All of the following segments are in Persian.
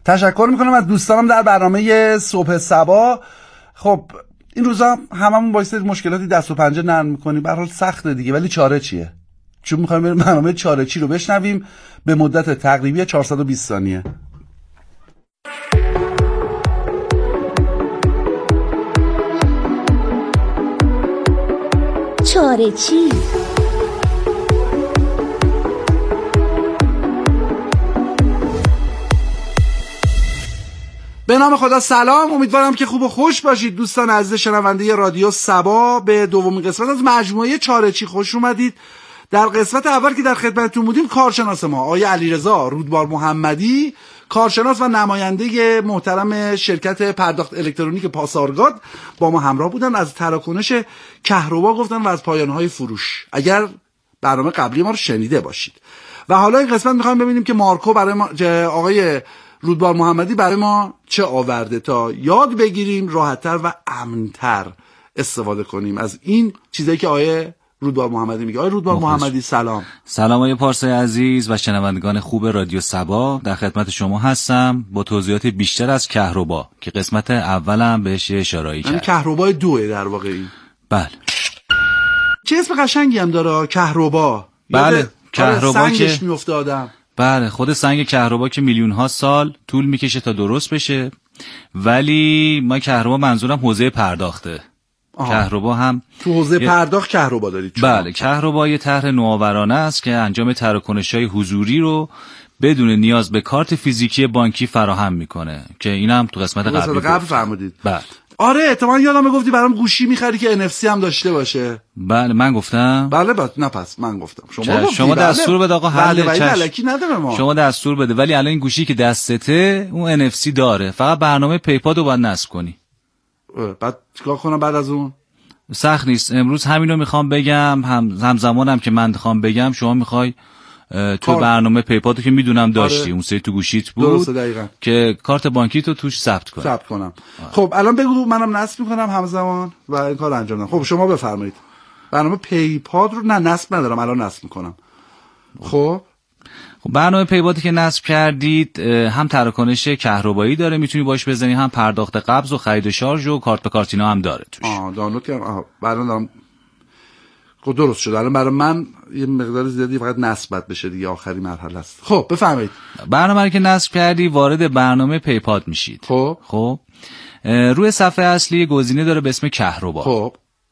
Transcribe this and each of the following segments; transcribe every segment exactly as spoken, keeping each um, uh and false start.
تشکر میکنم از دوستانم در برنامه صبح صبا. خب این روزا هممون با این مشکلاتی دست و پنجه نرم میکنیم، به هر حال سخته دیگه، ولی چاره چیه؟ چون میخوایم بریم برنامه چاره چی رو بشنویم به مدت تقریبی چهارصد و بیست ثانیه. چاره چی؟ به نام خدا سلام، امیدوارم که خوب و خوش باشید دوستان عزیز شنونده رادیو صبا. به دومین قسمت از مجموعه چاره چی خوش اومدید. در قسمت اول که در خدمتتون بودیم کارشناس ما آقای علیرضا رودبار محمدی، کارشناس و نماینده محترم شرکت پرداخت الکترونیک پاسارگاد با ما همراه بودن. از تراکنش کهربا گفتن و از پایانهای فروش، اگر برنامه قبلی ما رو شنیده باشید. و حالا این قسمت میخوایم ببینیم که مارکو برای ما آقای رودبار محمدی برای ما چه آورده تا یاد بگیریم راحت‌تر و امن‌تر استفاده کنیم از این چیزایی که آقای رودبار محمدی میگه. آقای رودبار محمدی سلام. سلام آقای پارسای عزیز و شنوندگان خوب رادیو صبا، در خدمت شما هستم با توضیحات بیشتر از کهربا که قسمت اولم بهش اشاره کردم. کهربا دوه در واقع این. بله. چه اسم قشنگی هم داره کهربا. بله کهربا سنگش میفته آدم. بله خود سنگ کهربا که میلیون ها سال طول میکشه تا درست بشه، ولی ما کهربا منظورم حوزه پرداخته. کهربا هم تو حوزه پرداخت کهربا دارید؟ بله کهربا یه طرح نوآورانه است که انجام تراکنش‌های حضوری رو بدون نیاز به کارت فیزیکی بانکی فراهم میکنه که اینم تو قسمت قبلی قبل فرمودید. بله آره احتمالاً یادم گفتی برام گوشی میخری که ان اف سی هم داشته باشه. بله من گفتم. بله بله نه پس من گفتم. شما گفتی. شما دستور بده آقا حل الکی نداره ما. شما دستور بده، ولی الان این گوشی که دستته اون ان اف سی داره، فقط برنامه پیپاد رو باید نصب کنی. بعد چیکار کنم بعد از اون؟ سخت نیست. امروز همین رو میخوام بگم، هم همزمانم که من میخوام بگم شما میخوای تو برنامه پیپادو که میدونم داشتی. آره. اون سری تو گوشیت بود. درسته دقیقاً. که کارت بانکی تو توش ثبت کنم. ثبت کنم. آره. خب الان بگو منم نصب میکنم همزمان و این کارو انجام بدم. خب شما بفرمایید. برنامه پیپاد رو نه نصب ندارم، الان نصب میکنم. خب خب برنامه پیپادی که نصب کردید هم تراکنش کهربایی داره، میتونی باش بزنی، هم پرداخت قبض و خرید شارژ و کارت به کارت اینا هم داره توش. آه دانلود کردم. آها الان دارم. خب درست شد. الان برای من یه مقدار زیادی فقط نصب بشه دیگه، آخری مرحله است. خب بفرمایید. برنامه رو که نصب کردی وارد برنامه پیپاد میشید. خب خب روی صفحه اصلی گزینه داره به اسم کهربا. خب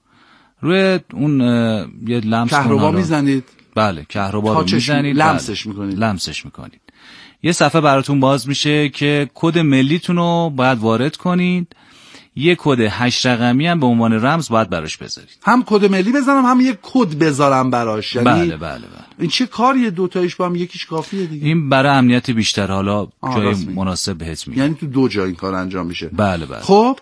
روی اون یه لمس کهربا میزنید. بله کهربا رو میزنید، لمسش میکنید. لمسش میکنید. یه صفحه براتون باز میشه که کد ملیتون رو باید وارد کنید. یه کد هشت رقمی هم به عنوان رمز باید براش بذارید. هم کد ملی بزنم هم یه کد بذارم براش. یعنی بله بله بله. این چه کاریه؟ دو تایش با هم یکیش کافیه دیگه. این برای امنیت بیشتر، حالا جای مناسب بهت میگم. یعنی تو دو جا این کار انجام میشه. بله بله. خب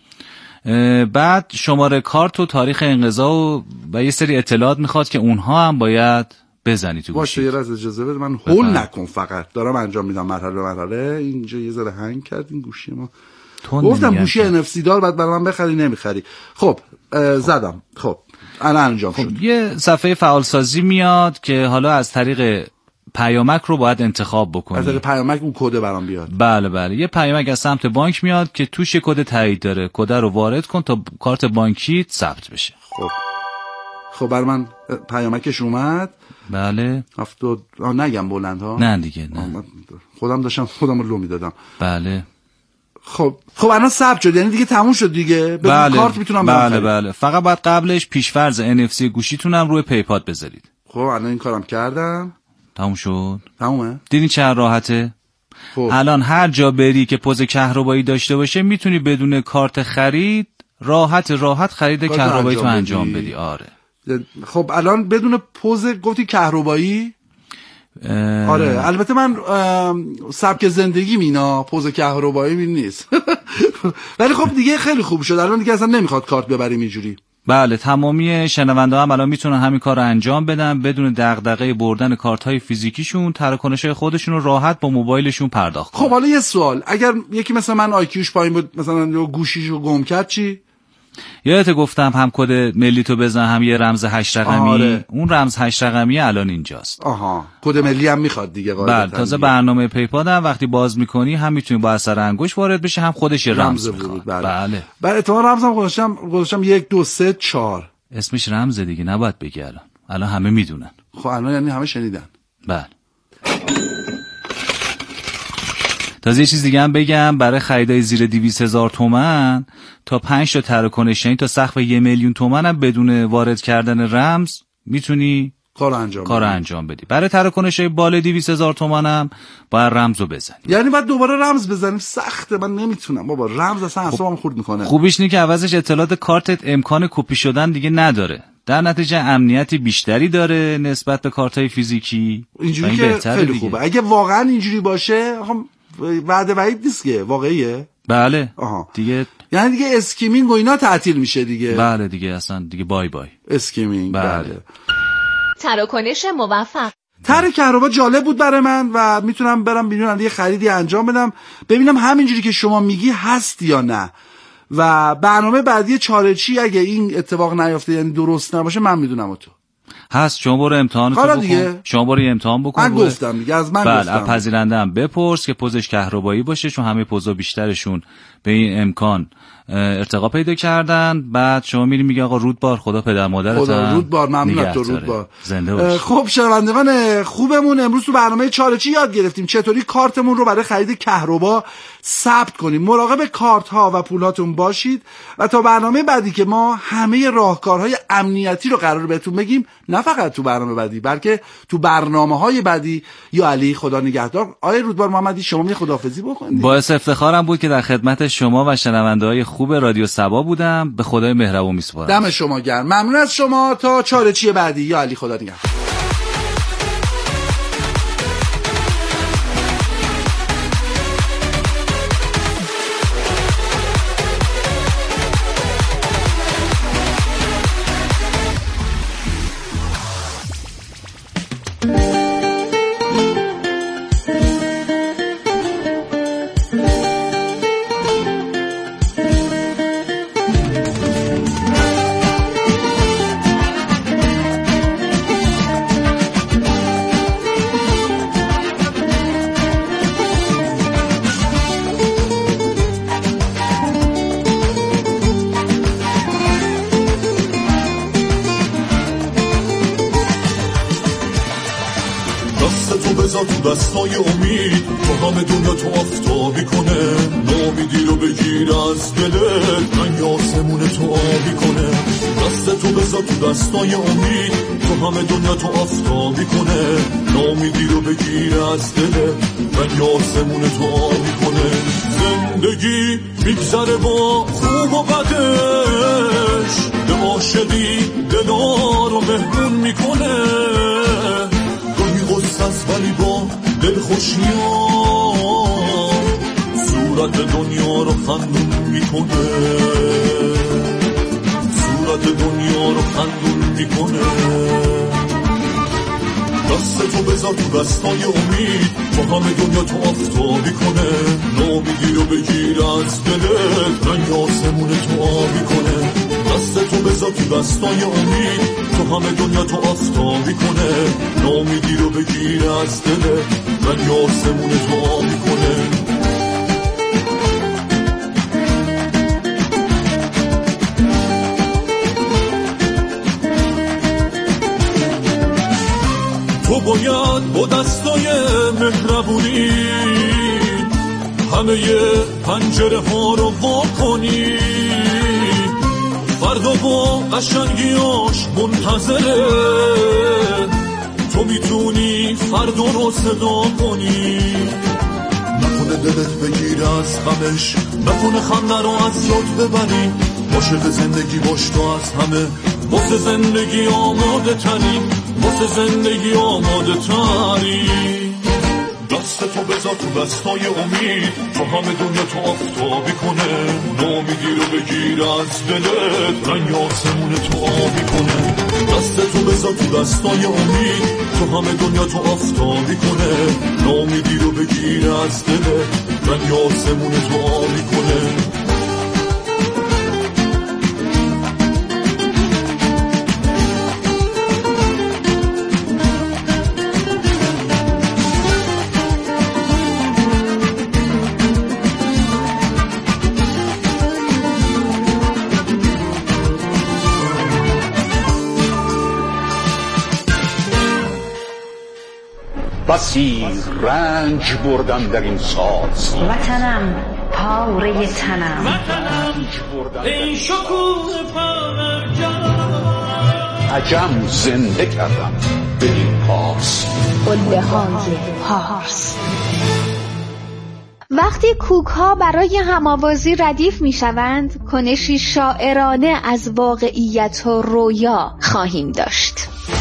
بعد شماره کارت و تاریخ انقضا و, و یه سری اطلاعات میخواد که اونها هم باید بزنی تو گوشی. باشه یه راز اجازه بده من هول نکن، فقط دارم انجام میدم مرحله به مرحله. اینجا یه ذره هنگ کرد این گوشی ما. گفتم گوشی ان اف سی دار بعد برای من بخری نمیخری. خب زدم. خب الان انجام خب. شد. یه صفحه فعالسازی میاد که حالا از طریق پیامک رو باید انتخاب بکنی. از طریق پیامک اون کد برام بیاد. بله بله. یه پیامک از سمت بانک میاد که توش کد تایید داره. کد رو وارد کن تا کارت بانکی ثبت بشه. خب خب بر من پیامکش اومد. بله. هفتاد نگم بلند ها. نه دیگه نه. خودم داشتم خودم رو لو میدادم. بله. خب خب الان ثبت شد، یعنی دیگه تموم شد دیگه. بدون بله. کارت میتونم بله بخرم. بله. فقط باید قبلش پیش‌فرض ان اف سی گوشیتون هم روی پیپاد بذارید. خب الان این کارم کردم. تموم شد. تمومه. دیدین چه راحته؟ خب. الان هر جا بری که پوز کهربایی داشته باشه میتونی بدون کارت خرید راحت راحت خرید کهربایی تو انجام بدی. آره. خب الان بدون پوز گفتی کهربایی؟ اه... آره البته من سبک زندگی مینا پوز کهربایی می نیست. ولی خب دیگه خیلی خوب شد، الان دیگه اصلا نمیخواد کارت ببریم اینجوری. بله تمامی شنونده هم الان میتونن همین کار رو انجام بدن بدون دغدغه بردن کارت های فیزیکیشون، تراکنش‌های خودشون رو راحت با موبایلشون پرداخت کنن. خب حالا یه سوال، اگر یکی مثلا من آی کیوش پایین بود مثلا گوشیشو گم کرد چی؟ یادت گفتم هم کد ملی تو بزن هم یه رمز هشت رقمی. آره. اون رمز هشت رقمی الان اینجاست. آها کد ملی هم میخواد دیگه قاعدتا. بله تازه برنامه پیپاد هم وقتی باز میکنی هم میتونی با اثر انگشت وارد بشه هم خودش یه رمز, رمز میخواد. بله. بله. بعد اتفاقا رمزم گذاشتم گذاشتم یک دو سه چهار. اسمش رمز دیگه نباید بگی الان. الان همه میدونن. خب الان یعنی همه شنیدن. بله. تازه یه چیز دیگه هم بگم، برای خریدای زیر دویست هزار تومان تا پنج تا تراکنش، یعنی تا سقف یه میلیون تومان هم بدون وارد کردن رمز میتونی کار انجام کار انجام بدی. برای تراکنش‌های بالای دویست هزار تومان هم باید رمزو بزنی. یعنی باید دوباره رمز بزنیم؟ سخته، من نمیتونم بابا. رمز اصلا اعصابم خورد میکنه. خوبیش اینه که عوضش اطلاعات کارتت امکان کپی شدن دیگه نداره. در نتیجه امنیتی بیشتری داره نسبت به کارت‌های فیزیکی. اینجوری که خیلی دیگه. خوبه. اگه واقعا اینجوری باشه هم وعده وعید نیست که واقعیه. بله. آها. دیگه یعنی دیگه اسکیمینگ و اینا تعطیل میشه دیگه. بله دیگه اصلا دیگه بای بای. اسکیمینگ. بله. بله. تراکنش موفق. طرح کهربا جالب بود برای من و میتونم برم بیرون یه خریدی انجام بدم ببینم همینجوری که شما میگی هست یا نه. و برنامه بعدی چارچی اگه این اتفاق نیافته یعنی درست نباشه من میدونم تو هست. شما برو امتحانتو بکن دیگه. شما برو امتحان بکن. من گفتم دیگه از من بله گفتم. بله پذیرنده هم بپرس که پوزش کهربایی باشه، چون همه پوزا بیشترشون به این امکان ارتقا پیدا کردن. بعد شما میری میگه آقا رودبار خدا پدر مادرت خدا رودبار ممنون تو رودبار زنده باش. خب شنوندگان خوبمون، امروز تو برنامه چالشی یاد گرفتیم چطوری کارتمون رو برای خرید کهربا ثبت کنیم. مراقب کارت ها و پولاتون باشید و تا برنامه بعدی که ما همه راهکارهای امنیتی رو قرار بهتون بگیم، نه فقط تو برنامه بعدی بلکه تو برنامه‌های بعدی. یا علی خدا نگهدار. آقای رودبار محمدی شما می خداحافظی بکنید. باعث افتخارم بود که در خدمت شما و شنونده‌های خوب رادیو صبا بودم. به خدای مهربون میسپارم. دم شما گرم. ممنون از شما. تا چالشی بعدی. یا علی خدا نگهدار. دستای امید تو همه دنیا تو آفتابی کنه، نامیدی رو بگیر از دلت، رنگ آسمون تو آبی کنه. دست تو بذار تو دستای امید تو همه دنیا تو آفتابی کنه، نامیدی رو بگیر از دلت، رنگ آسمون تو آبی کنه. زندگی میگذره با خوب و بدش، به عاشقی دلا رو مهمون میکنه. غصه است ولی با دل خوشی‌ها صورت دنیا رو خندون میکنه، صورت دنیا رو خندون میکنه. دست تو بذار تو دستای امید تو همه دنیا تو آفتابی کنه، نامیدی رو بگیر از دلت، رنگ آسمون تو آبی کنه. دست تو بذار تو دستای امید تو همه دنیا تو آفتابی کنه، نامیدی رو بگیر از دلت، رنگ آسمون تو آبی کنه. تو باید با دستای مهربونی همه پنجره ها رو وا کنی، فردا با قشنگیاش منتظره، تو میتونی فردا رو صدا کنی. نکنه دلت بگیر از غمش، نکنه خنده رو از یاد ببری، عاشق زندگی باش تو از همه، واسه زندگی آماده تری، واسه زندگی آماده تری. دست تو بذار تو دستای امید تو همه دنیا تو آفتابی کنه، نامیدی رو بگیر از دلت، رنگ آسمون تو آبی کنه. دست تو بذار تو دستای امید تو همه دنیا تو آفتابی کنه، نامیدی رو بگیر از دلت، رنگ آسمون تو آبی کنه. بسی رنج بردم در این ساز. وطنم پاره تنم، وطنم ای شکوه پرجان، عجم زنده کردم به این پاس. قله های پارس. وقتی کوک ها برای هم‌آوازی ردیف می شوند، کنشی شاعرانه از واقعیت و رویا خواهیم داشت.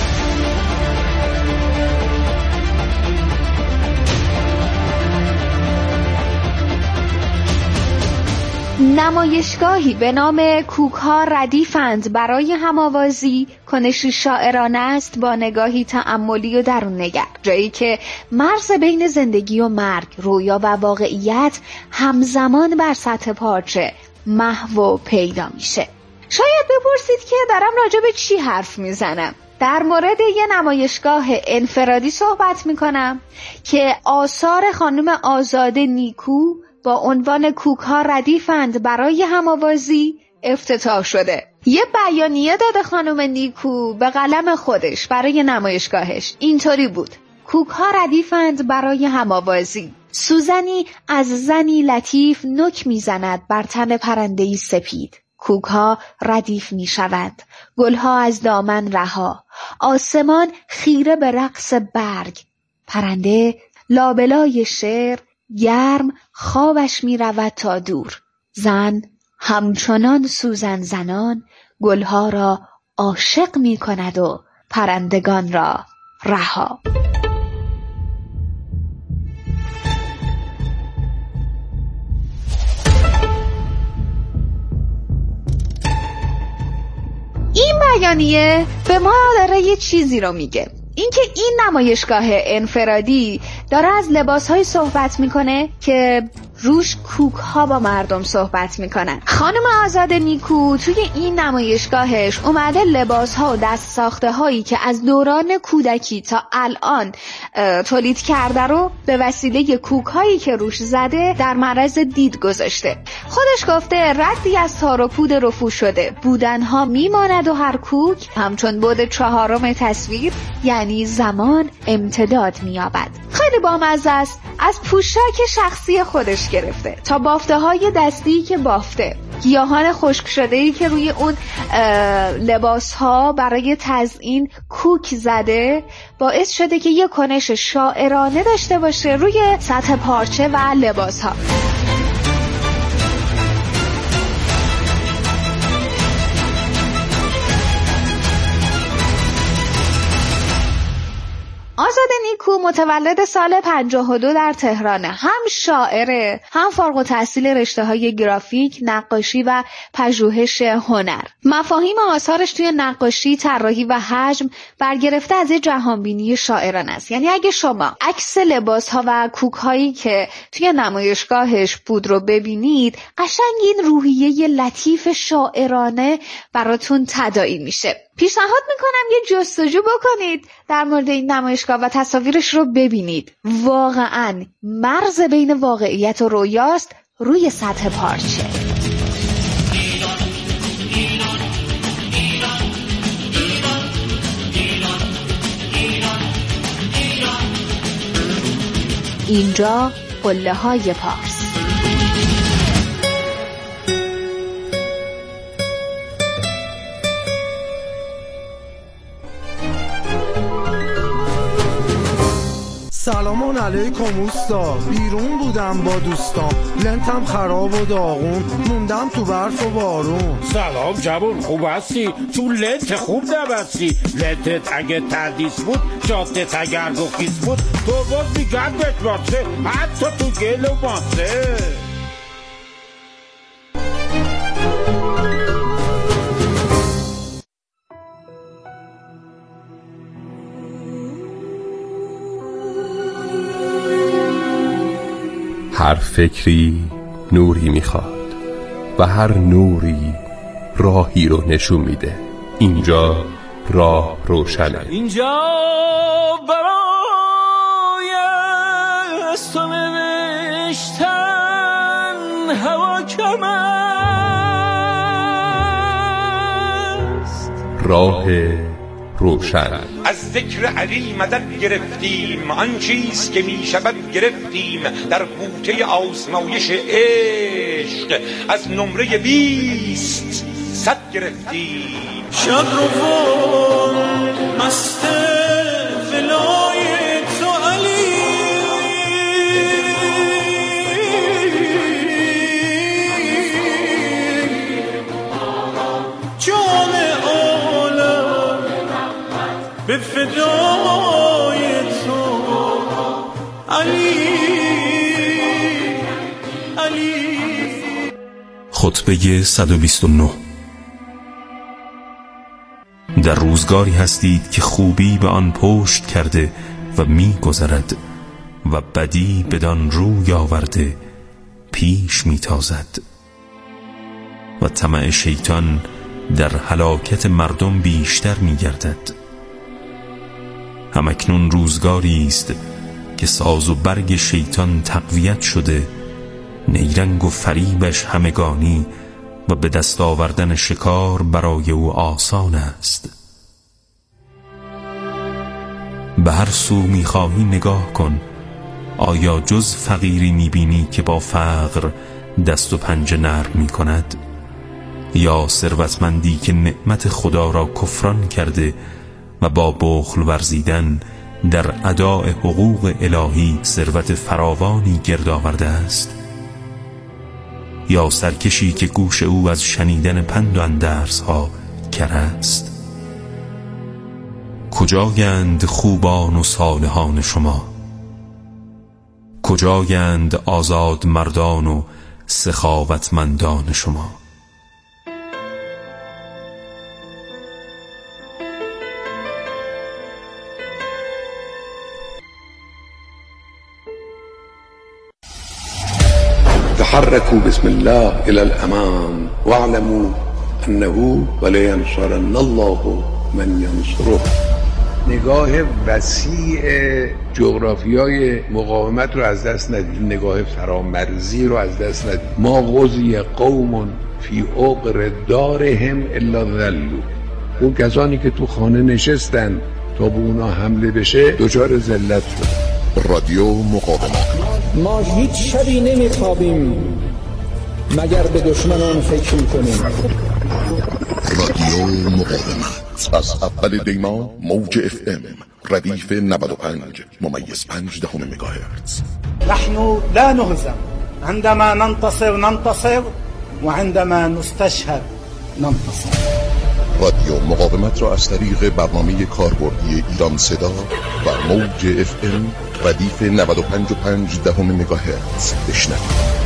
نمایشگاهی به نام کوک ها ردیفند برای هم‌آوازی کنشی شاعرانه است با نگاهی تأملی و درون‌نگر، جایی که مرز بین زندگی و مرگ، رویا و واقعیت همزمان بر سطح پارچه محو و پیدا میشه. شاید بپرسید که دارم راجع به چی حرف میزنم؟ در مورد یه نمایشگاه انفرادی صحبت میکنم که آثار خانم آزاده نیکو با عنوان کوک ها ردیفند برای هم‌آوازی افتتاح شده. یه بیانیه داده خانم نیکو به قلم خودش برای نمایشگاهش. اینطوری بود: کوک ها ردیفند برای هم‌آوازی. سوزنی از زنی لطیف نوک میزند بر تن پرنده‌ای سپید. کوک ها ردیف می شود، گل ها از دامن رها، آسمان خیره به رقص برگ، پرنده لابلای شعر گرم خوابش می رود تا دور. زن همچنان سوزن زنان گلها را عاشق می کند و پرندگان را رها. این بیانیه به ما داره یه چیزی رو میگه، اینکه این نمایشگاه انفرادی داره از لباس‌های صحبت میکنه که روش کوک ها با مردم صحبت میکنن. خانم آزاده نیکو توی این نمایشگاهش اومده لباس ها و دست ساخته هایی که از دوران کودکی تا الان تولید کرده رو به وسیله کوک هایی که روش زده در معرض دید گذاشته. خودش گفته ردی از تار و پود رفو شده، بودن ها میماند و هر کوک همچون بود چهارم تصویر یعنی زمان امتداد میابد. خیلی بامزه است. از پوشاک شخصی خودش گرفته تا بافته های دستی که بافته، گیاهان خشک شده‌ای که روی اون لباس ها برای تزیین کوک زده، باعث شده که یک کنش شاعرانه داشته باشه روی سطح پارچه و لباس ها. آزاده نیکو متولد سال پنجاه و دو در تهرانه. هم شاعره، هم فارغ التحصیل رشته‌های گرافیک، نقاشی و پژوهش هنر. مفاهیم آثارش توی نقاشی، طراحی و حجم برگرفته از یه جهانبینی شاعرانه است. یعنی اگه شما عکس لباس‌ها و کوک‌هایی که توی نمایشگاهش بود رو ببینید، قشنگ این روحیه لطیف شاعرانه براتون تداعی میشه. پیشنهاد میکنم یه جستجو بکنید در مورد این نمایشگاه و تصاویرش رو ببینید. واقعاً مرز بین واقعیت و رویاست روی سطح پارچه. اینجا قله های پارس. سلام علیکم اوستا، بیرون بودم با دوستام، لنتم خراب و داغون، موندم تو برف و بارون. سلام جوون، خوب هستی؟ تو لنت خوب نبستی. لنتت اگه تردیس بود، جادت اگر گفیس بود، تو باز میگم بتباسه، حتی تو گل و باسه. هر فکری نوری میخواد و هر نوری راهی رو نشون میده. اینجا راه روشنه. اینجا برای از تو نوشتن هوا کم است. راه روشن. از ذکر علی مدد گرفتیم، آن چیز که می شود گرفتیم در بوته آزمایش عشق، از نمره بیست صد گرفتیم. شب رو مست ولای تو علی، جان عالم به فدای تو علی علی. خطبه صد و بیست و نه. در روزگاری هستید که خوبی به آن پشت کرده و می گذرد و بدی بدان روی آورده پیش می تازد و طمع شیطان در هلاکت مردم بیشتر می گردد. همکنون روزگاری است که ساز و برگ شیطان تقویت شده، نیرنگ و فریبش همگانی و به دست آوردن شکار برای او آسان است. به هر سو می‌خواهی نگاه کن، آیا جز فقیری می‌بینی که با فقر دست و پنجه نرم می‌کند؟ یا ثروتمندی که نعمت خدا را کفران کرده و با بخل ورزیدن در اداء حقوق الهی ثروت فراوانی گرد آورده است؟ یا سرکشی که گوش او از شنیدن پند و اندرس ها کر است؟ کجایند خوبان و صالحان شما؟ کجایند آزاد مردان و سخاوتمندان شما؟ تحركوا بسم الله إلى الأمام واعلموا أنه ولينصرن الله من ينصره. نگاه وسیع جغرافیای مقاومت رو از دست ندید، نگاه فرامرزی رو از دست ندید. ما غزی قوم فی عقر دارهم الا ذلوا. اون کسانی که تو خانه نشستن تا به اونا حمله بشه دچار ذلت شد. رادیو مقاومت. ما هیچ شبی نمیخوابیم مگر به دشمنان فکر کنیم. رادیو مقاومت از اول دیما موج اف ام ردیف نود و پنج ممیز پنج دهم مگاهرتز. نحن لا نهزم عندما ننتصر ننتصر وعندما نستشهد ننتصر. رادیو مقاومت را از طریق برنامه کاربردی ایران صدا و موج اف ام ردیف نود و پنج و پنج دهم مگاهرتز بشنوید.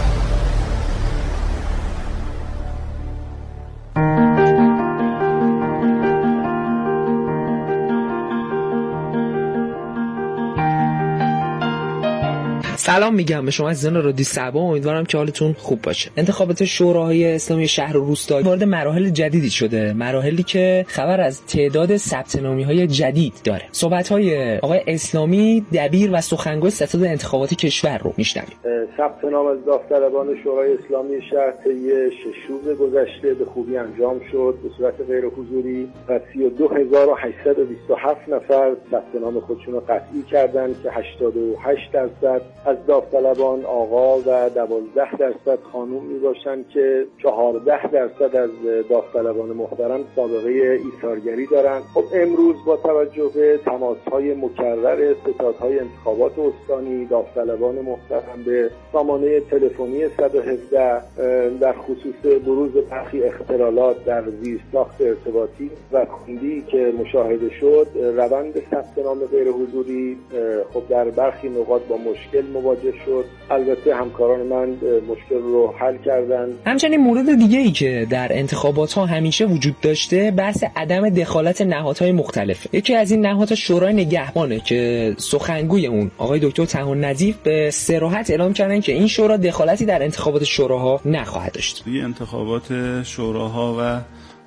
سلام میگم به شما عزیزان رادیو سبا، امیدوارم که حالتون خوب باشه. انتخابات شوراهای اسلامی شهر و روستا وارد مراحل جدیدی شده، مراحلی که خبر از تعداد ثبت نامی‌های جدید داره. صحبت‌های آقای اسلامی دبیر و سخنگوی ستاد انتخاباتی کشور رو میشنویم. ثبت نام از داوطلبان شورای اسلامی شهر طی شش روز گذشته به خوبی انجام شد به صورت غیر حضوری و سی و دو هزار و هشتصد و بیست و هفت نفر ثبت نام خودشون رو قطعی کردند که هشتاد و هشت درصد از داوطلبان آقا و دوازده درصد خانوم می باشند که چهارده درصد از داوطلبان محترم سابقه ایثارگری دارند. خب امروز با توجه به تماس‌های مکرر ستادهای انتخابات استانی داوطلبان محترم به سامانه تلفنی صد و هفده در خصوص بروز برخی اختلالات در زیرساخت ارتباطی و خوندی که مشاهده شد، روند ثبت نام غیر حضوری خب در برخی نقاط با مشکل مواجه شد. البته همکاران من مشکل رو حل کردن. همچنین مورد دیگه ای که در انتخابات ها همیشه وجود داشته بحث عدم دخالت نهادهای مختلف. یکی از این نهادها شورای نگهبانه که سخنگوی اون آقای دکتر طاهر نظیف به صراحت اعلام کردن که این شورا دخالتی در انتخابات شوراها نخواهد داشت. توی انتخابات شوراها و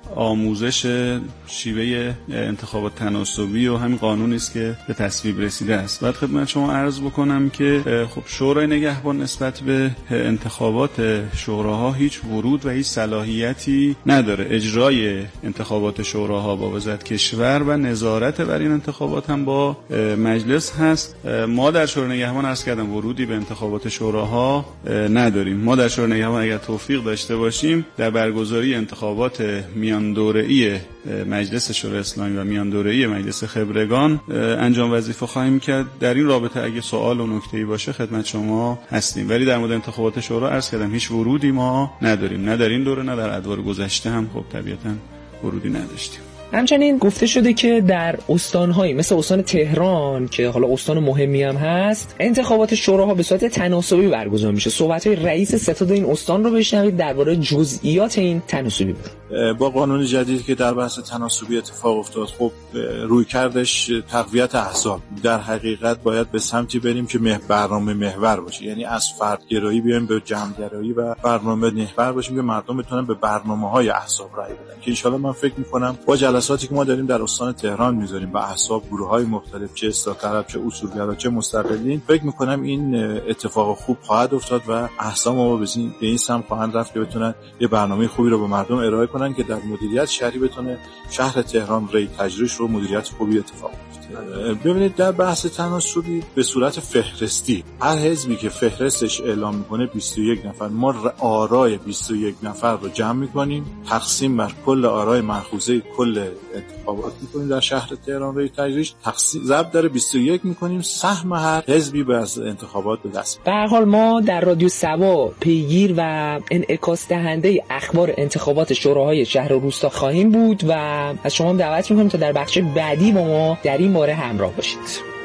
آموزش شیوه انتخابات تناسبی و همین قانونی است که به تصویب رسیده است. بعد خدمت شما عرض بکنم که خب شورای نگهبان نسبت به انتخابات شوراها هیچ ورود و هیچ صلاحیتی نداره. اجرای انتخابات شوراها با وزارت کشور و نظارت بر این انتخابات هم با مجلس هست. ما در شورای نگهبان عرض کردم ورودی به انتخابات شوراها نداریم. ما در شورای نگهبان اگر توفیق داشته باشیم در برگزاری انتخابات میان دوره‌ای مجلس شورای اسلامی و میان دوره‌ای مجلس خبرگان انجام وظیفه خواهیم کرد. در این رابطه اگه سوال و نکته‌ای باشه خدمت شما هستیم، ولی در مورد انتخابات شورا عرض کردم هیچ ورودی ما نداریم، نه در این دوره نه در ادوار گذشته هم خب طبیعتاً ورودی نداشتیم. همچنین گفته شده که در استان‌هایی مثل استان تهران که حالا استان مهمی هم هست انتخابات شوراها به صورت تناسبی برگزار میشه. صحبت‌های رئیس ستاد این استان رو بشنوید درباره جزئیات این تناسبی بود. با قانون جدیدی که در بحث تناسبی اتفاق افتاد خب روی کردش تقویت احزاب. در حقیقت باید به سمتی بریم که برنامه محور باشه، یعنی از فردگرایی بیایم به جمع‌گرایی و برنامه محور باشیم که مردم بتونن به برنامه‌های احزاب رای بدن که ان شاءالله من فکر می‌کنم با جلساتی که ما داریم در استان تهران می‌ذاریم با احزاب گروه‌های مختلف چه اصلاح طلب چه اصولگرا چه مستقلین، فکر می‌کنم این اتفاق خوب خواهد افتاد و احزاب ما به این سمت خواهند رفت که بتونن یه برنامه خوبی رو به مردم ارائه کنن که در مدیریت شهری بتونه شهر تهران ری تجریش رو مدیریت خوبی اتفاق بیفته. ببینید در بحث تناسبی به صورت فهرستی هر حزبی که فهرستش اعلام میکنه بیست و یک نفر، ما آرای بیست و یک نفر رو جمع میکنیم تقسیم بر کل آرای مأخوذه کل انتخابات میکنیم در شهر تهران ری تجریش، تقسیم ضرب در بیست و یک میکنیم، سهم هر حزبی به از انتخابات به دست. به هر حال ما در رادیو سبا پیگیر و انعکاس دهنده اخبار انتخابات شوراهای شهر و روستا خواهیم بود و از شما دعوت میکنیم تا در بخش بعدی با ما در این باره همراه باشید.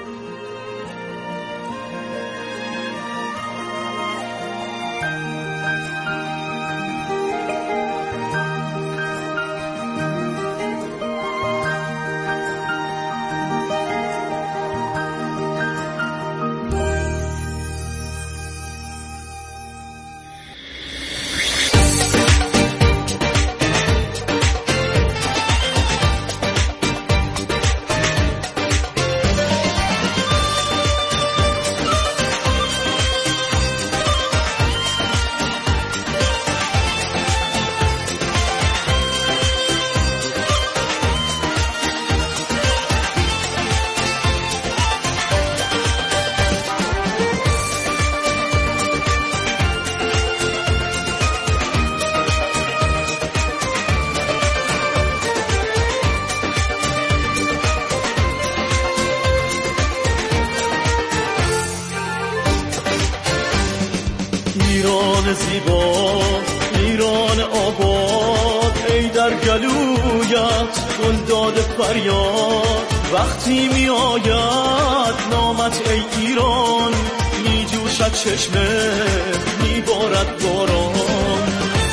ایران زیبا، ایران آباد، ای در گلویت گل داده فریاد. وقتی می آید نامت ای ایران، می جوشد چشمه، می بارد باران.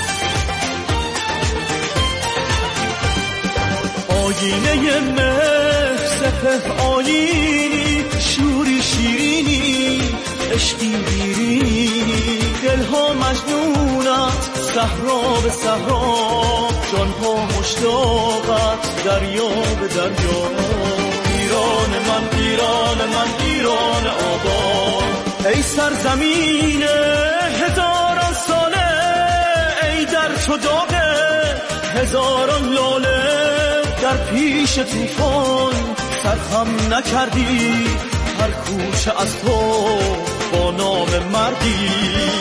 آینه مهر سپه آیینی، شوری شیرینی، عشقی بیرینی. دلها مجنونت صحرا به صحرا، جانها مشتاقت دریا به دریا. ایران من، ایران من، ایران آباد، ای سرزمین هزاران ساله، ای در چو داغ هزاران لاله. در پیش طوفان سرخم نکردی، هر کوچه از تو با نام مردی.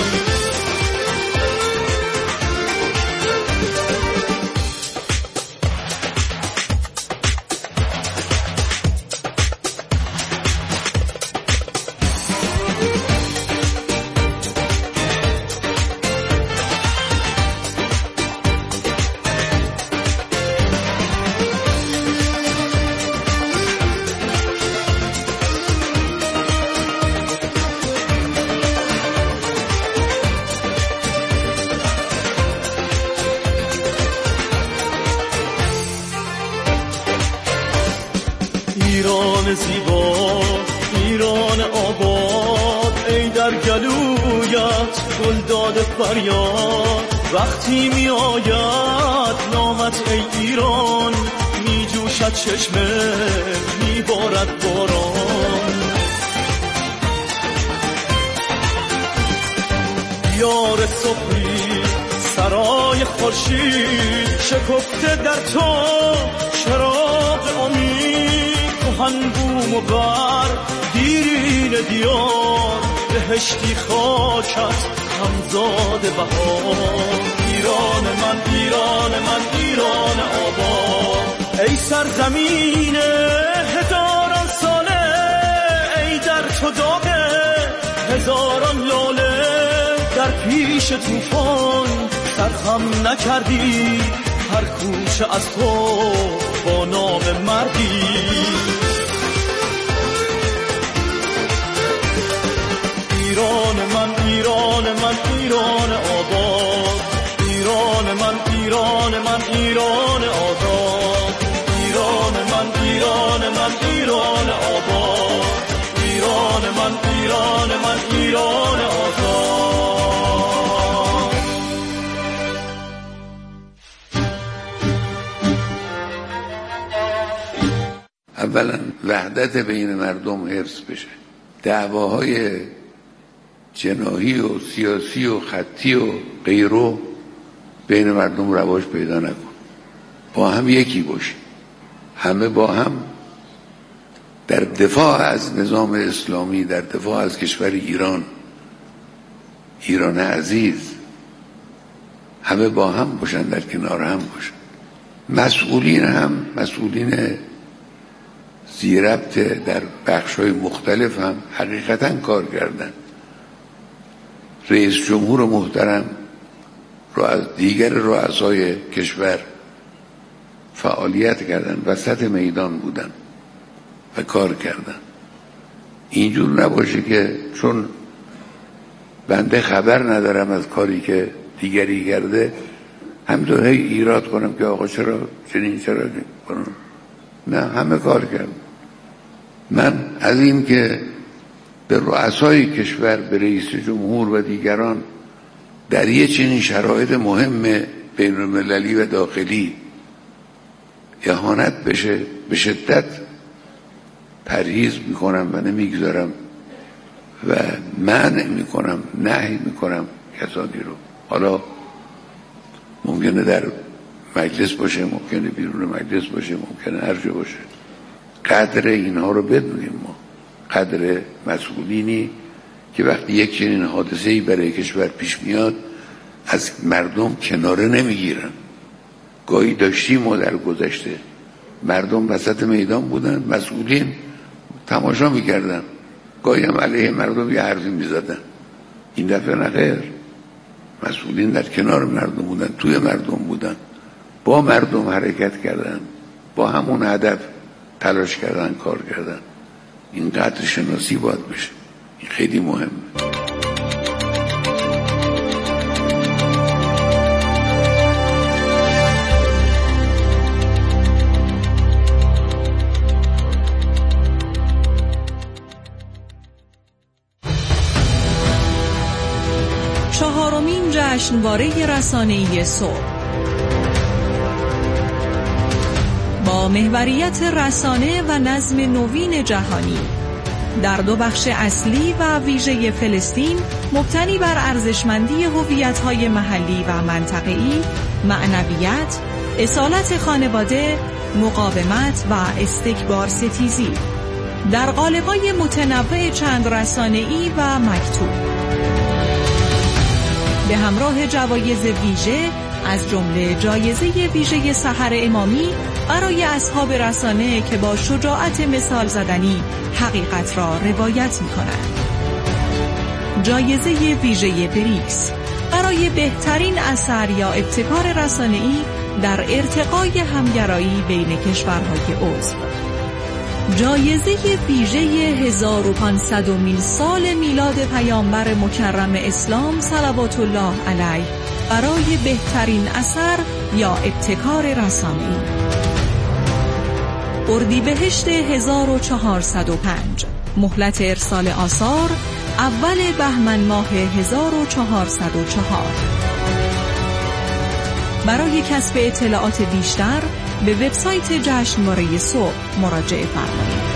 ایران زیبا، ایران آباد، ای در گلویت گل داده فریاد. وقتی می آید نامت ای ایران، می جوشد چشمه می بارد باران. یار صبحی سرای خورشید، شکفته در تو چراغ امید. کهن بوم و بر دیرین دیار، بهشتی خاکت همزاد بهار. ایران من، ایران من، ایران آباد. ای سرزمین هزاران ساله، ای در تو داغ هزاران لاله. در پیش طوفان سرخم نکردی، هر کوچه از تو با نام مردی. ایران من، ایران من، ایران آباد. ایران من، ایران من، ایران آباد. ایران من، ایران من، ایران آباد. ایران من، ایران من، ایران آباد. اولا وحدت بین مردم حفظ بشه، دعواهای جناحی و سیاسی و خطی و غیرو بین مردم رواج پیدا نکن. با هم یکی باشیم، همه با هم در دفاع از نظام اسلامی، در دفاع از کشور ایران، ایران عزیز، همه با هم باشن، در کنار هم باشن. مسئولین هم، مسئولین زیربط در بخش‌های مختلف هم حقیقتاً کار کردن. رئیس جمهور محترم رو از دیگر رؤسای کشور فعالیت کردن، وسط میدان بودن و کار کردن. اینجور نباشه که چون بنده خبر ندارم از کاری که دیگری کرده همینطور هی ایراد کنم که آقا چرا چنین چرا کنم. نه، همه کار کردن. من از این که به رؤسای کشور، به رئیس جمهور و دیگران در یه چنین شرایط مهم بین المللی و داخلی اهانت بشه به شدت پرهیز میکنم و نمیگذارم و منع میکنم، نهی میکنم کسانی رو. حالا ممکنه در مجلس باشه، ممکنه بیرون مجلس باشه، ممکنه هر جا باشه. قدر اینها رو بدونیم. ما قدر مسئولینی که وقتی یک چنین حادثه‌ای برای کشور پیش میاد از مردم کناره نمیگیرن. گاهی داشتیم ما در گذشته مردم وسط میدان بودن، مسئولین تماشا میکردن، گاهی هم علیه مردم یه حرفی میزدن. این دفعه نخیر، مسئولین در کنار مردم بودن، توی مردم بودن، با مردم حرکت کردن، با همون هدف تلاش کردن، کار کردن. این قدر شناسی باید بشه. این خیلی مهمه. چهارمین جشنواره رسانه‌ای صبح با محوریت رسانه و نظم نوین جهانی در دو بخش اصلی و ویژه فلسطین مبتنی بر ارزشمندی هویت‌های محلی و منطقه‌ای، معنویت، اصالت خانواده، مقاومت و استکبار ستیزی در قالب‌های متنوع چند رسانه‌ای و مکتوب به همراه جوایز ویژه از جمله جایزه ویژه سحر امامی برای اصحاب رسانه که با شجاعت مثال زدنی حقیقت را روایت می‌کنند. جایزه ویژه بریکس برای بهترین اثر یا ابتکار رسانه‌ای در ارتقای همگرایی بین کشورهای عضو. جایزه ویژه هزار و پانصدمین سال میلاد پیامبر مکرم اسلام صلوات الله علیه برای بهترین اثر یا ابتکار رسانه‌ای. اردیبهشت هزار و چهارصد و پنج، مهلت ارسال آثار اول بهمن ماه هزار و چهارصد و چهار. برای کسب اطلاعات بیشتر به وبسایت جشنواره صبح مراجعه فرمایید.